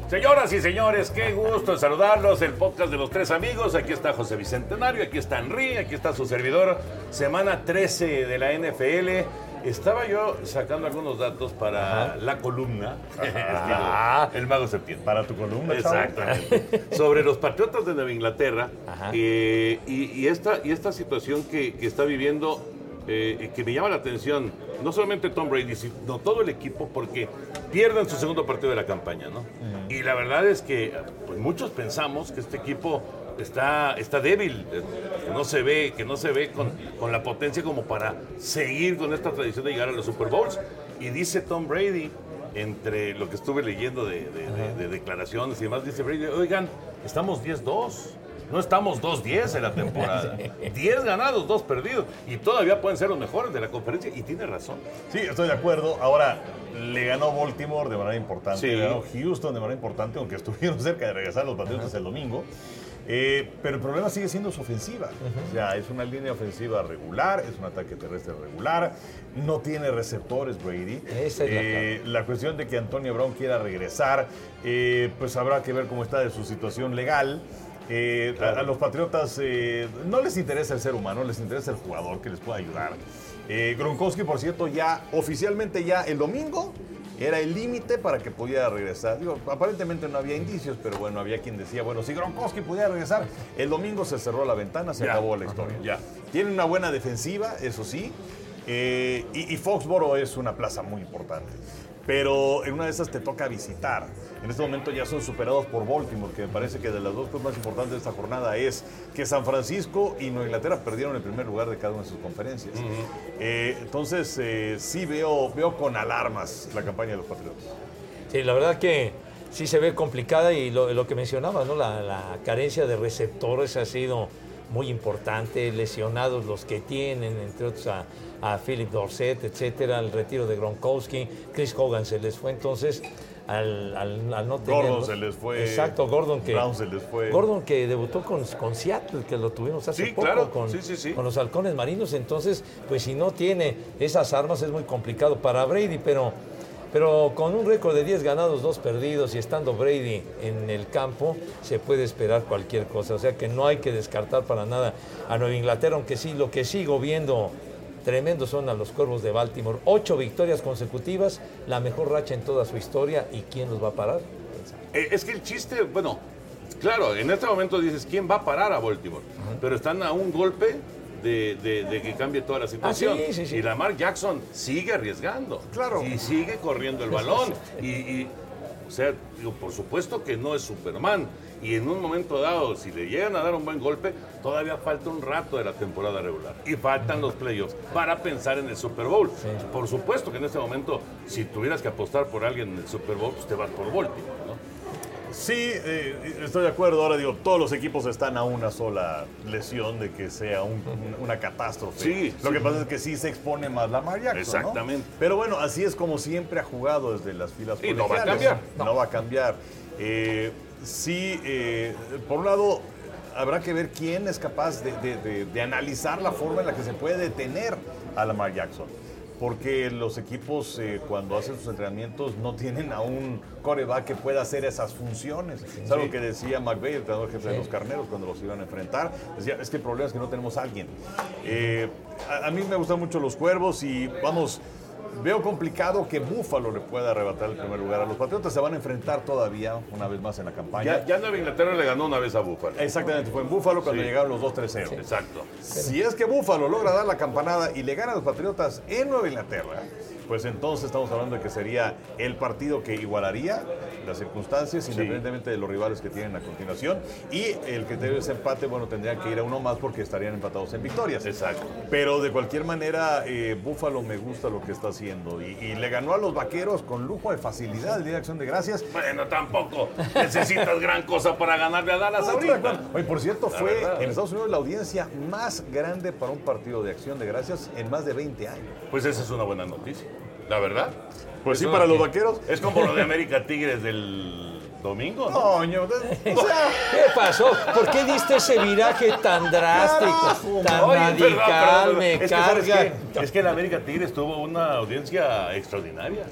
Señoras y señores, qué gusto saludarlos. El podcast de los tres amigos. Aquí está José Bicentenario, aquí está Henry, aquí está su servidor. Semana 13 de la NFL. Estaba yo sacando algunos datos para la columna. El Mago Septiembre. Para tu columna, exactamente. Sobre los Patriotas de Nueva Inglaterra y esta situación que está viviendo, que me llama la atención, no solamente Tom Brady, sino todo el equipo, porque pierden su segundo partido de la campaña, ¿no? Y la verdad es que pues, muchos pensamos que este equipo está débil, que no se ve con la potencia como para seguir con esta tradición de llegar a los Super Bowls. Y dice Tom Brady, entre lo que estuve leyendo de declaraciones y demás, dice Brady, oigan, estamos 10-2. No estamos 2-10 en la temporada. 10 ganados, 2 perdidos. Y todavía pueden ser los mejores de la conferencia. Y tiene razón. Sí, estoy de acuerdo. Ahora, le ganó Baltimore de manera importante. Sí. Le ganó Houston de manera importante, aunque estuvieron cerca de regresar los Patriotas el domingo. Pero el problema sigue siendo su ofensiva. O sea, es una línea ofensiva regular, es un ataque terrestre regular, no tiene receptores Brady. Esa es la cuestión de que Antonio Brown quiera regresar, pues habrá que ver cómo está de su situación legal. A los Patriotas no les interesa el ser humano, les interesa el jugador que les pueda ayudar. Gronkowski, por cierto, ya oficialmente ya el domingo era el límite para que pudiera regresar. Digo, aparentemente no había indicios, pero bueno, había quien decía, bueno, si Gronkowski pudiera regresar, el domingo se cerró la ventana, se acabó la historia. Ya. Tienen una buena defensiva, eso sí, y Foxborough es una plaza muy importante. Pero en una de esas te toca visitar. En este momento ya son superados por Baltimore, que me parece que de las dos cosas más importantes de esta jornada es que San Francisco y Nueva Inglaterra perdieron el primer lugar de cada una de sus conferencias. Entonces, sí veo con alarmas la campaña de los Patriotas. Sí, la verdad que sí se ve complicada y lo que mencionabas, ¿no? La carencia de receptores ha sido muy importante, lesionados los que tienen, entre otros a Philip Dorsett, etcétera, el retiro de Gronkowski, Chris Hogan se les fue, entonces al no tener... Gordon se les fue. Exacto, Gordon Brown se les fue. Gordon que debutó con Seattle, que lo tuvimos hace poco, claro. con los halcones marinos, entonces pues si no tiene esas armas es muy complicado para Brady, pero con un récord de 10 ganados, 2 perdidos y estando Brady en el campo, se puede esperar cualquier cosa. O sea que no hay que descartar para nada a Nueva Inglaterra, aunque sí, lo que sigo viendo tremendos son a los Cuervos de Baltimore. 8 victorias consecutivas, la mejor racha en toda su historia. ¿Y quién los va a parar? Es que el chiste, bueno, claro, en este momento dices, ¿quién va a parar a Baltimore? Pero están a un golpe de que cambie toda la situación. Sí. Y Lamar Jackson sigue arriesgando. Claro. Y sigue corriendo el balón. O sea, digo, por supuesto que no es Superman. Y en un momento dado, si le llegan a dar un buen golpe, todavía falta un rato de la temporada regular. Y faltan los playoffs para pensar en el Super Bowl. Sí. Por supuesto que en este momento, si tuvieras que apostar por alguien en el Super Bowl, pues te vas por Baltimore, ¿no? Sí, estoy de acuerdo. Ahora digo, todos los equipos están a una sola lesión de que sea una catástrofe. Sí, Lo que pasa es que sí se expone más Lamar Jackson, exactamente. ¿no? Pero bueno, así es como siempre ha jugado desde las filas Y no va a colegiales. cambiar. No va a cambiar. Por un lado, habrá que ver quién es capaz de analizar la forma en la que se puede detener a Lamar Jackson. Porque los equipos cuando hacen sus entrenamientos no tienen a un quarterback que pueda hacer esas funciones. Es algo que decía McVay, el entrenador jefe de los Carneros, cuando los iban a enfrentar. Decía, es que el problema es que no tenemos a alguien. A mí me gustan mucho los Cuervos y vamos... Veo complicado que Buffalo le pueda arrebatar el primer lugar. A los Patriotas se van a enfrentar todavía una vez más en la campaña. Ya Nueva Inglaterra le ganó una vez a Buffalo. Exactamente, fue en Buffalo cuando llegaron los 2-3-0. Exacto. Si es que Buffalo logra dar la campanada y le gana a los Patriotas en Nueva Inglaterra, pues entonces estamos hablando de que sería el partido que igualaría las circunstancias, independientemente de los rivales que tienen a continuación. Y el criterio de ese empate, bueno, tendrían que ir a uno más porque estarían empatados en victorias. Exacto. Pero de cualquier manera, Buffalo me gusta lo que está haciendo. Y le ganó a los Vaqueros con lujo de facilidad el Día de Acción de Gracias. Bueno, tampoco necesitas gran cosa para ganarle a Dallas ahorita. Oye, por cierto, La fue verdad. en Estados Unidos la audiencia más grande para un partido de Acción de Gracias en más de 20 años. Pues esa es una buena noticia, la verdad. Pues sí, Eso para es los que- Vaqueros. Es como lo de América Tigres del domingo, ¿no? Coño, o sea, ¿Qué pasó? ¿Por qué diste ese viraje tan drástico, Carajo, tan Oye, radical? perdón, Me es que, ¿sabes carga. qué? Es que el América Tigres tuvo una audiencia extraordinaria.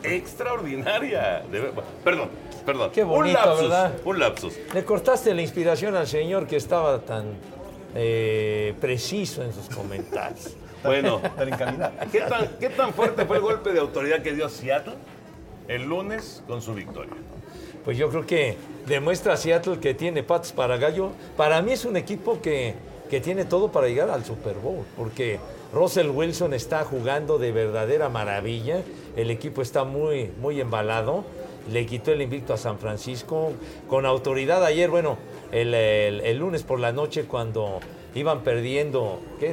extraordinaria. Perdón. Qué bonito, ¿verdad? Un lapsus. Le cortaste la inspiración al señor que estaba tan preciso en sus comentarios. Bueno, Tan encaminado. ¿qué tan fuerte fue el golpe de autoridad que dio Seattle el lunes con su victoria? Pues yo creo que demuestra a Seattle que tiene patas para gallo. Para mí es un equipo que tiene todo para llegar al Super Bowl, porque Russell Wilson está jugando de verdadera maravilla. El equipo está muy, muy embalado. Le quitó el invicto a San Francisco con autoridad ayer. Bueno, el lunes por la noche cuando iban perdiendo, ¿qué?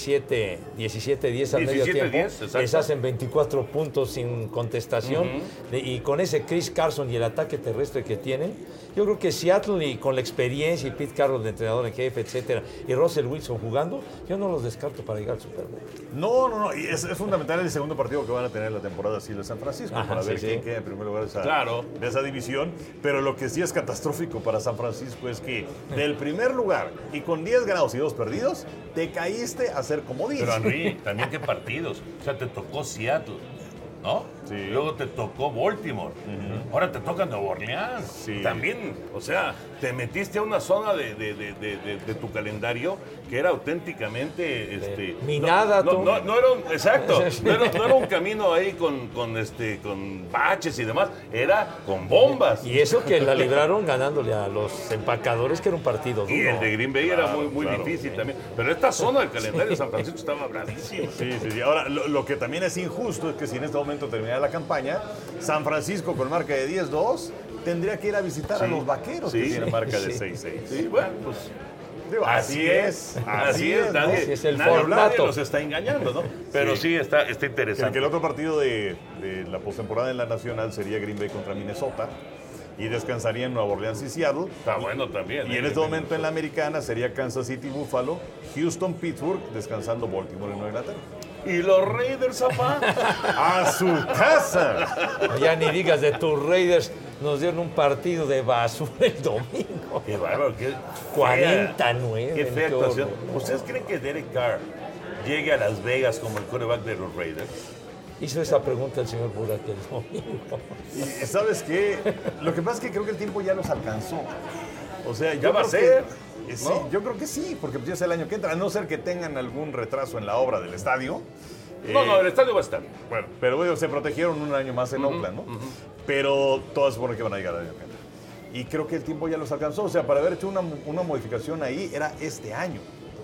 17-10 al medio tiempo. Les hacen 24 puntos sin contestación. Y con ese Chris Carson y el ataque terrestre que tienen, yo creo que Seattle, y con la experiencia y Pete Carroll de entrenador en jefe, etcétera, y Russell Wilson jugando, yo no los descarto para llegar al Super Bowl. No. Y es fundamental el segundo partido que van a tener la temporada así de San Francisco, para ver quién queda en primer lugar de esa división. Pero lo que sí es catastrófico para San Francisco es que del primer lugar y con 10 ganados y 2 perdidos, te caíste a ser comodín. Pero Henry, también qué partidos. O sea, te tocó Seattle, ¿no? Sí. Luego te tocó Baltimore. Ahora te toca Nueva Orleans. Sí. También, o sea, te metiste a una zona de tu calendario que era auténticamente minada, no era un, exacto. No era un camino ahí con baches y demás. Era con bombas. Y eso que la libraron ganándole a los empacadores, que era un partido duro. Y el de Green Bay era muy difícil también. Pero esta zona del calendario de San Francisco estaba bravísima. Sí. Ahora, lo que también es injusto es que si en este momento terminara la campaña, San Francisco con marca de 10-2 tendría que ir a visitar a los Vaqueros, que tienen marca de 6-6. Sí, bueno, pues Digo, así es. Nadie, es el nadie formato. los está engañando, ¿no? Pero sí está interesante. Que el otro partido de la postemporada en la Nacional sería Green Bay contra Minnesota y descansarían Nueva Orleans y Seattle. Está bueno también. Y en este momento en la Americana sería Kansas City, Buffalo, Houston, Pittsburgh, descansando Baltimore en Nueva Inglaterra. ¿Y los Raiders, papá? ¡A su casa! Ya ni digas de tus Raiders, nos dieron un partido de basura el domingo. Qué bárbaro, qué 49. Qué fea qué actuación. horror. ¿Ustedes creen que Derek Carr llegue a Las Vegas como el quarterback de los Raiders? Hizo esa pregunta el señor Burak el domingo. Y ¿sabes qué? Lo que pasa es que creo que el tiempo ya los alcanzó. O sea, Ya va a ser. Sí, ¿no? yo creo que sí, porque ya es el año que entra, a no ser que tengan algún retraso en la obra del estadio. No, el estadio va a estar. Bueno, pero bueno, se protegieron un año más en Oakland, ¿no? Pero todas suponen que van a llegar al año que entra. Y creo que el tiempo ya los alcanzó. O sea, para haber hecho una modificación ahí era este año.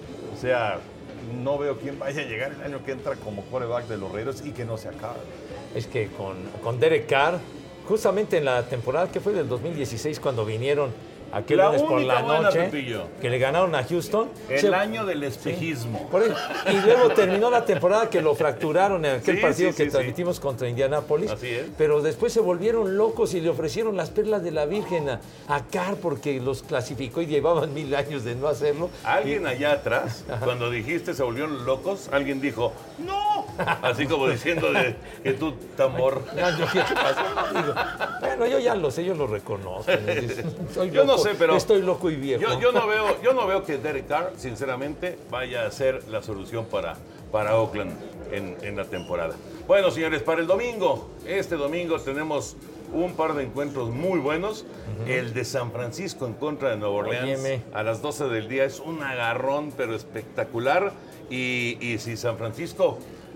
O sea, no veo quién vaya a llegar el año que entra como quarterback de los Raiders y que no se acabe. Es que con Derek Carr, justamente en la temporada que fue del 2016, cuando vinieron aquel La lunes por única la buena, noche, Pepillo. que le ganaron a Houston. El año del espejismo. Por eso. Y luego terminó la temporada que lo fracturaron en aquel partido que transmitimos contra Indianápolis. Así es. Pero después se volvieron locos y le ofrecieron las perlas de la Virgen a Carr porque los clasificó y llevaban 1000 años de no hacerlo. Alguien allá atrás, cuando dijiste se volvieron locos, alguien dijo, ¡no! Así como diciendo que tú, tambor. No, ¿qué pasó? Digo, bueno, yo ya lo sé, yo lo reconozco. Soy Yo no loco, sé, pero estoy loco y viejo. Yo no veo que Derek Carr, sinceramente, vaya a ser la solución para Oakland en la temporada. Bueno, señores, para el domingo, este domingo tenemos un par de encuentros muy buenos. El de San Francisco en contra de Nueva Orleans a las 12 del día es un agarrón, pero espectacular. Y si San Francisco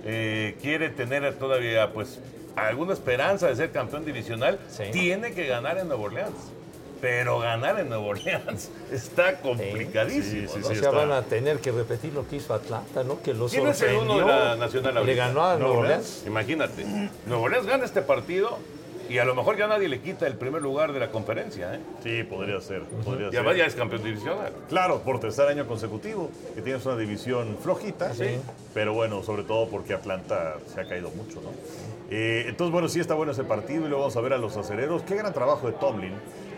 quiere tener todavía pues alguna esperanza de ser campeón divisional, tiene que ganar en Nueva Orleans. Pero ganar en Nueva Orleans está complicadísimo. O sea, van a tener que repetir lo que hizo Atlanta, ¿no? Que los ¿Quién es el uno de la Nacional ahorita? Le ganó a Nueva Orleans. Imagínate, Nueva Orleans gana este partido y a lo mejor ya nadie le quita el primer lugar de la conferencia, ¿eh? Sí, podría ser. Y además ya es campeón divisional. Claro, por tercer año consecutivo, que tienes una división flojita, pero bueno, sobre todo porque Atlanta se ha caído mucho, ¿no? Entonces, bueno, sí está bueno ese partido y luego vamos a ver a los acereros. Qué gran trabajo de Tomlin,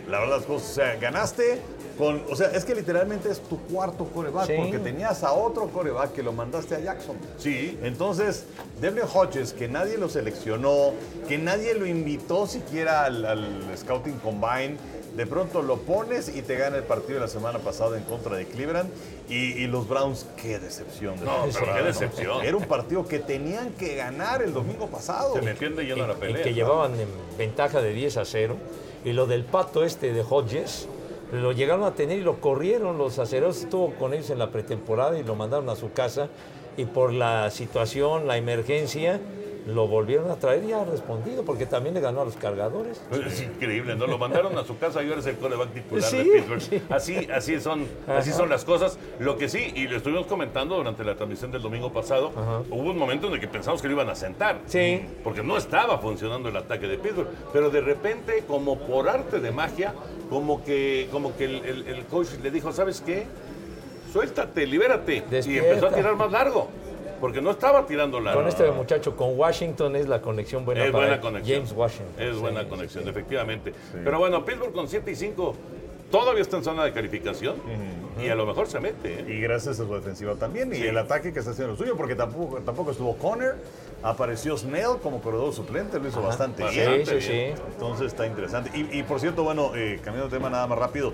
la verdad, o sea, ganaste o sea, es que literalmente es tu cuarto quarterback, porque tenías a otro quarterback que lo mandaste a Jackson. Sí. Entonces, Devlin Hodges, que nadie lo seleccionó, que nadie lo invitó siquiera al Scouting Combine, de pronto lo pones y te gana el partido de la semana pasada en contra de Cleveland. Y los Browns, qué decepción. Pero qué decepción. Era un partido que tenían que ganar el domingo pasado. Se metían de lleno a la pelea. Y que llevaban en ventaja de 10-0. Y lo del pato de Hodges, lo llegaron a tener y lo corrieron. Los acereros, estuvo con ellos en la pretemporada y lo mandaron a su casa. Y por la situación, la emergencia, lo volvieron a traer y ha respondido, porque también le ganó a los Cargadores. Es increíble, ¿no? Lo mandaron a su casa y ahora es el quarterback titular Sí, de Pittsburgh. sí. Así son las cosas. Lo que sí, y lo estuvimos comentando durante la transmisión del domingo pasado, hubo un momento en el que pensamos que lo iban a sentar. Sí. Porque no estaba funcionando el ataque de Pittsburgh. Pero de repente, como por arte de magia, como que el coach le dijo, ¿sabes qué? Suéltate, libérate. Despierta. Y empezó a tirar más largo. Porque no estaba tirando largo. Con este muchacho, con Washington, es la conexión buena Es para buena él. conexión. James Washington. Es buena conexión, efectivamente. Pero bueno, Pittsburgh con 7-5 todavía está en zona de calificación y a lo mejor se mete. Y gracias a su defensiva también. Y el ataque que está haciendo lo suyo, porque tampoco estuvo Conner. Apareció Snell como corredor suplente, lo hizo bastante bien. Sí. Entonces está interesante. Y por cierto, bueno, cambiando de tema nada más rápido,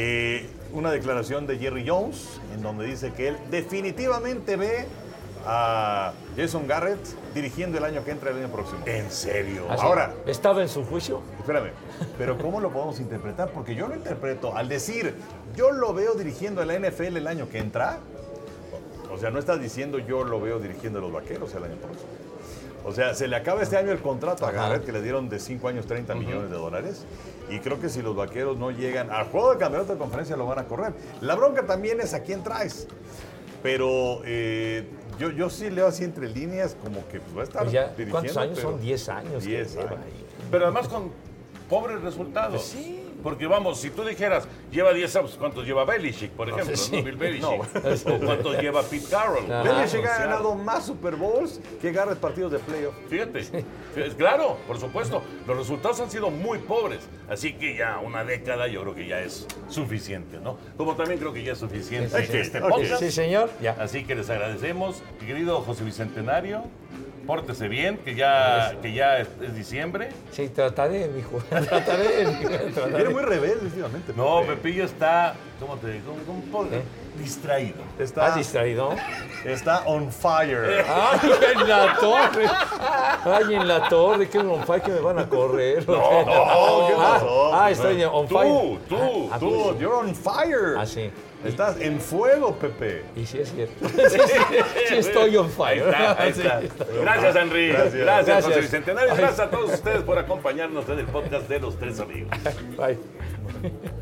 una declaración de Jerry Jones en donde dice que él definitivamente ve a Jason Garrett dirigiendo el año que entra, el año próximo. ¿En serio? Ahora, ¿estaba en su juicio? espérame, pero ¿cómo lo podemos interpretar? Porque yo lo interpreto al decir, yo lo veo dirigiendo la NFL el año que entra. O sea, no estás diciendo yo lo veo dirigiendo a los Vaqueros el año próximo. O sea, se le acaba este año el contrato a Garrett, que le dieron de 5 años $30 millones. Y creo que si los Vaqueros no llegan al juego de campeonato de conferencia, lo van a correr. La bronca también es a quién traes. Pero yo sí leo así entre líneas como que pues, va a estar Pues ya, dirigiendo. ¿cuántos años? pero Son 10 años. 10 que lleva años. ahí. Pero además con pobres resultados. Pues sí. Porque vamos, si tú dijeras, lleva 10 años, ¿cuántos lleva Belichick, por ejemplo? Sí. ¿No? Bill Belichick. No. ¿O cuántos lleva Pete Carroll? Ajá. Belichick ha ganado más Super Bowls que Garrett partidos de playoff. Fíjate, claro, por supuesto, los resultados han sido muy pobres, así que ya una década yo creo que ya es suficiente, ¿no? Como también creo que ya es suficiente este podcast. Sí, señor. Ya. Así que les agradecemos, mi querido José Bicentenario, pórtese bien, que ya es diciembre. Sí, trataré, mijo. Trataré. Viene muy rebelde últimamente. No, Pepe. Pepillo está, ¿cómo te digo? Un poco distraído. ¿Has distraído? Está on fire. ¡Ay, en la torre! ¡Ay, en la torre! ¿Qué on fire que me van a correr? No, ¿qué pasó? Estoy on fire. Tú, you're on fire. Ah, sí. Estás en fuego, Pepe. Y sí es cierto. Sí estoy on fire. Ahí está. Gracias, Henry. Gracias. Gracias, José Bicentenario. Gracias a todos ustedes por acompañarnos en el podcast de Los Tres Amigos. Bye.